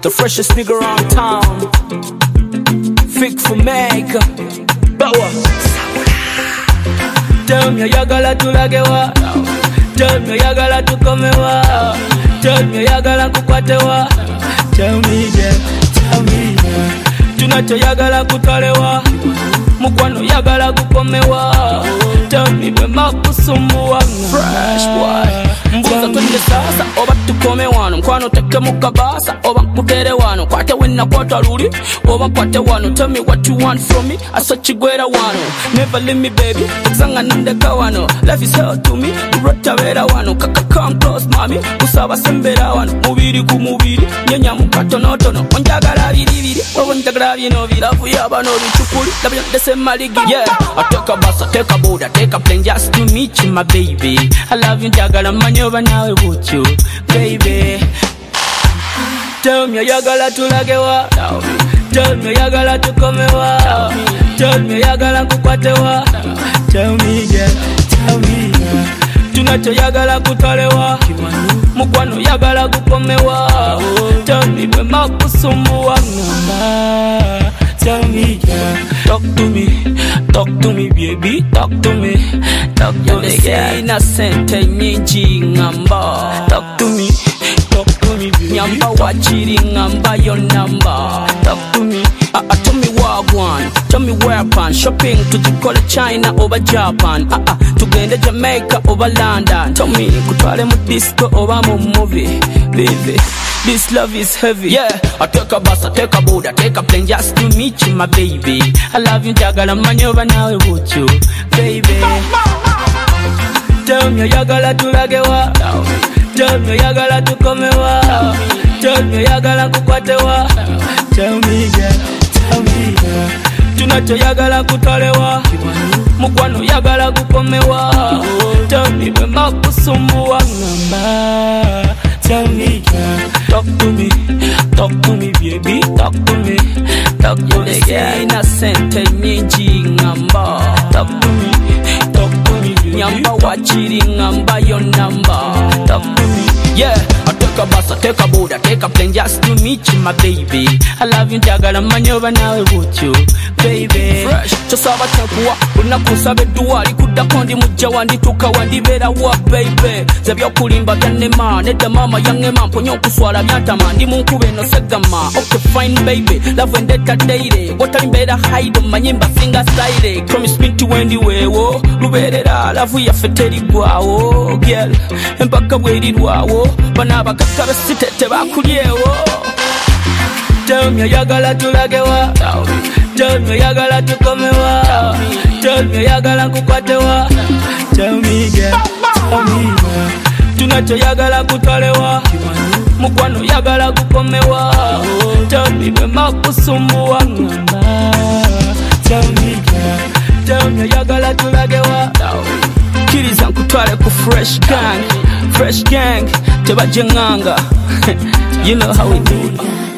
the freshest nigga around town. Fik for make Bawa. Tell me yagala tulagewa. Tell me yagala tukomewa. Tell me yagala kukwatewa. Tell me yeah. Tunacho yagala kutalewa. Mukwano yagala kukomewa. Tell me bema kusumbuwa. Fresh boy. Mbuza twende sasa oba tukome wano. Mkwano teke mukabasa oba kutere wano. Kwate wena kwata luli oba kwate wano. Tell me what you want from me. Asachigwera wano. Never leave me baby. Zanga nandeka wano. Life is hell to me. Urota vera wano. Kaka come close mami. Kusaba sembera wano. Mubiri kumubiri. Nyanya mukato notono. Onjagala viriviri. Onjagala vino virafu yaba no vichukuli. Labia dese maligi. Yeah. I take a bus, I take a boat, I take a plane just to meet you my baby. I love you njagala manyoba nawe with you baby. Tell me yagala tulagewa. Tell me yagala tukomewa. Tell me yagala kukwatewa. Tell me yeah. Tunacho yagala kutalewa. Mukwano yagala kukomewa. Tell me bema kusumbuwa ngamba. Tell me yeah. Talk to me baby, talk to me yeah. Innocent nyinji ngamba. Talk to me baby. Nyamba wachiri ngamba your number. Talk to me. Tell me wagwan, tell me where pan. Shopping to the China over Japan. Tugende Jamaica over London. Tell me kutwale mu disco over mu movie. Baby, this love is heavy. Yeah, I take a bus, I take a boat, I take a plane just to meet you my baby. I love you jagala manyoba nawe with you baby. Tell me yagala tulagewa. Tell me yagala tukomewa. Tell me yagala kukwatewa. Tell me yeah. Tunacho yagala kutalewa. Mukwano yagala kukomewa. Tell me bema kusumbuwa ngamba. Tell me yeah. Talk to me baby, talk to me yeah. Innocent nyinji ngamba. Talk to me nyamba wachiri ngamba your number. Talk to me yeah. I take a bus, I take a boat, I take a plane just to meet you my baby. I love you njagala manyoba nawe with you baby. Fresh chosaba chakuwa unakusabe duali kudakondi mujja wandi tuka wandi bera wa baby. Zabyo kulimba byanema nedda mama yange mamponyo kuswala byatama ndi munkube no segama. Okay fine baby, love and data daily. Watali mbera hide manyimba finger style. Promise me to wendi wewo luberera love ya feteri gwawo girl. Empaka bwerirwawo bana bakakaba sitete bakulyewo. Tell me yagala tulagewa. Tell me yagala tukomewa. Tell me yagala kukwatewa. Tell me yeah. Tunacho yagala kutalewa. Mukwano yagala kukomewa. Tell me bema kusumbuwa ngamba. Tell me yagala tulagewa. Kiriza nkutwale ku fresh gang tebajenganga. You know how we do it.